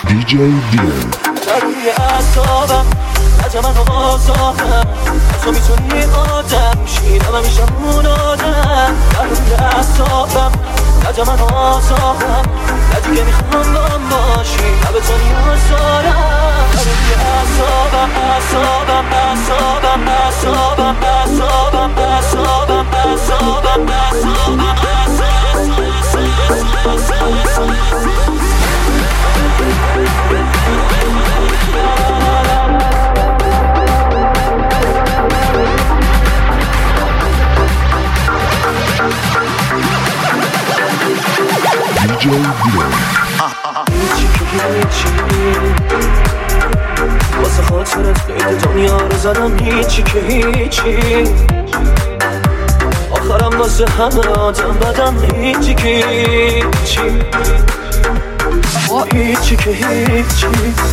DJ Dylan. روی اعصابم لجه من آزادم تو میتونی آدم شیرم همیشه اون آدم روی اعصابم لجه من آزادم لجه که میخوام بام باشی لبه تو نیاز دارم روی اعصابم اعصابم اعصابم اعصابم اعصابم اعصابم اعصابم اعصابم DJ Dylan. هیچی که هیچی واسه خاطرت قید دنیا رو زدم هیچی که هیچی آخرم واسه همه آدم بدم هیچی که هیچی هیچی که هیچی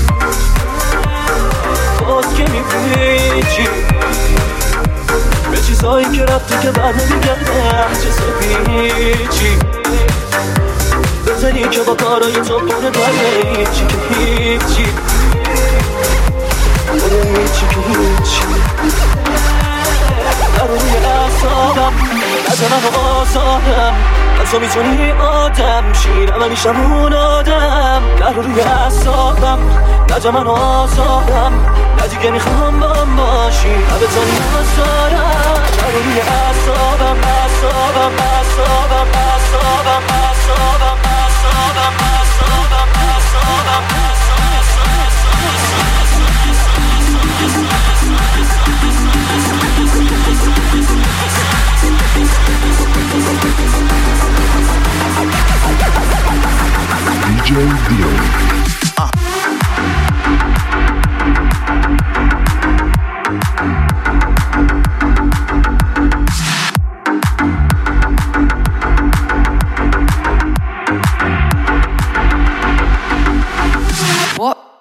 باز که میپیچی به چیزایی که رفتی که بر نمیگرده چیز پیچی بزنی که با کارای تو پونه داره هیچی که هیچی هیچی که هیچی روی اعصابم لجه من آزادم تو میتونی آدم شیرم همیشه اون آدم روی اعصابم لجه من آزادم لجه که میخوام بام باشی لبه تو نیاز دارم روی اعصابم اعصابم اعصابم اعصابم اعصابم اعصابم اعصابم اعصابم DJ Dylan. What?